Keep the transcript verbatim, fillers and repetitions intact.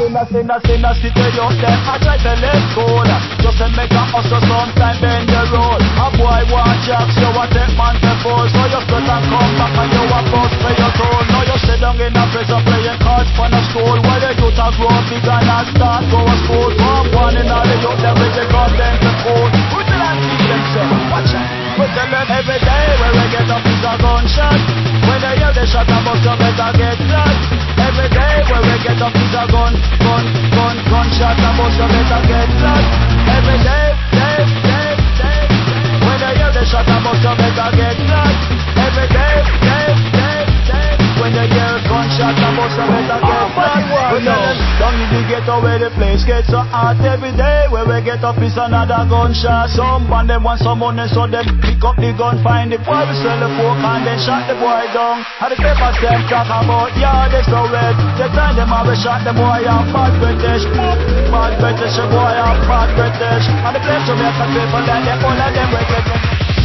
in a, in a, in a city youth them I try to let go. Just to make a hustle sometime bend the road. A boy watch jacks, you a take man to fall. So you split and come back and you a bust for your toll. Now you sit down in a prison playing cards for the school. While the youth a grow big and a start go to school. From one in all the youth them with the gun them to food. We tell them teach them say, watch out. We tell them every day when we get up is a gunshot. When they hear the shot a bust you better get flat. Every day when we get up is a gun, gun, gun, gunshot a bust you better get flat. Every day, day, day, day. When they hear the shot a bust you better get flat. Every day, day, day, day. When they hear a gunshot a bust you better get flat. We tell them down in the ghetto where the place gets so hot. Every day when we get up is another gunshot. Some band them want some money so them pick up the gun, find the boy, we sell the fork and then shot the boy down. And the papers them talk about, yeah, they so red. They time them have a shot the boy and bad British. Bad British, the boy and bad British. And the place to make a paper like them, all of them regret.